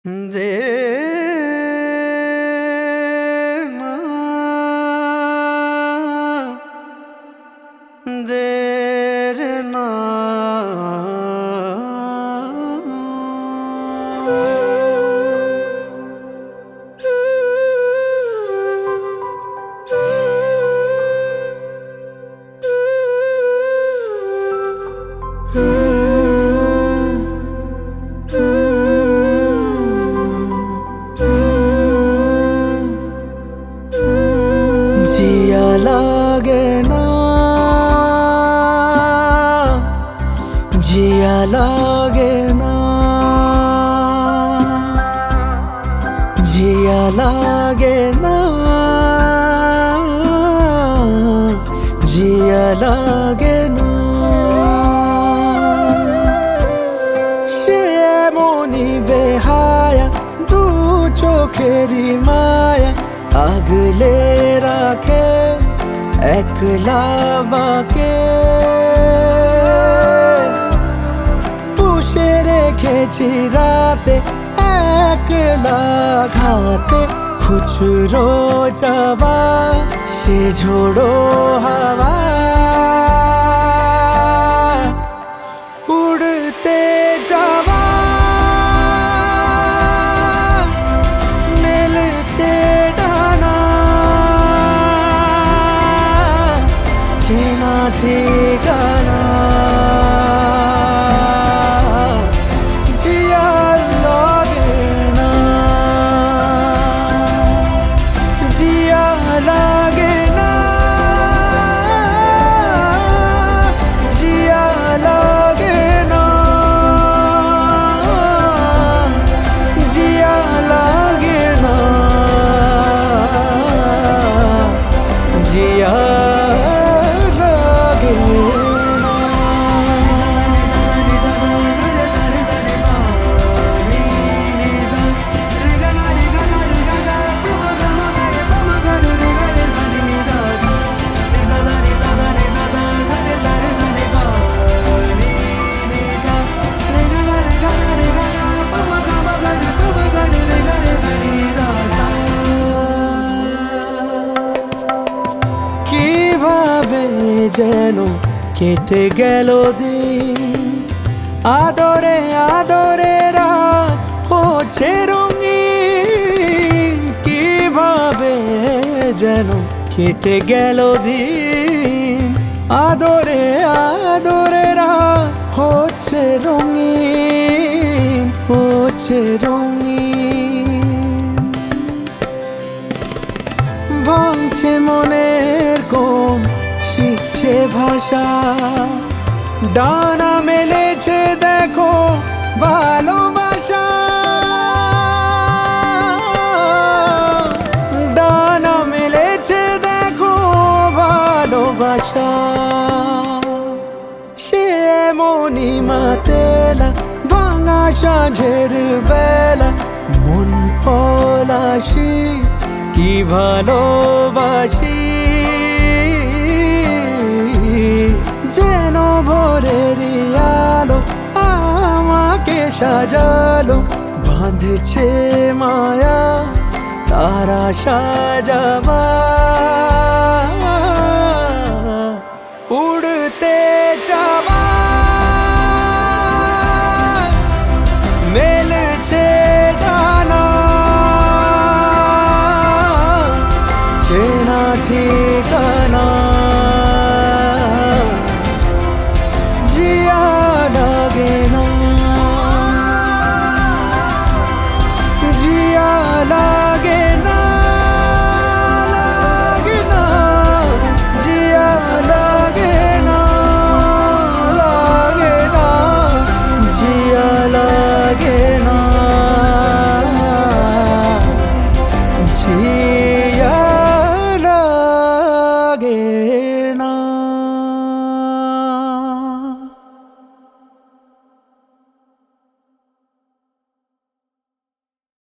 दे ना देर ना जिया लागे ना जिया लागे ना जिया लागे ना जिया लागे ना সে এমনি বেহায়া দু চোখেরই মায়া আগলে রাখে একলা বাঁকে পুষে রেখেছি রাতে একলা ঘাতে খুচরো যাওয়া সে ঝোড়ো হাওয়া উড়তে যাওয়া মেলছে ডানা চেনা ঠিকানা জিয়া লাগে না জিয়া লাগে না জিয়া লাগে না জিয়া লাগে না জিয়া কিভাবে যেন কেটে গেল দিন আদরে আদরে রাত হচ্ছে রঙিন কিভাবে যেন কেটে গেল দিন আদরে আদরে রাত হচ্ছে রঙিন হচ্ছে রঙিন ভাঙছে মনের কোন শিখছে ভাষা ডানা মেলেছে দেখো ভালোবাসা ডানা মেলেছে দেখো ভালোবাসা সে মনি মাতেলা ভাঙা সাঁঝের বেলা মন পলাশি কি ভালোবাসি যেন ভোরের আলো আমাকে সাজালো বাঁধছে মায়া তারা সাজাবা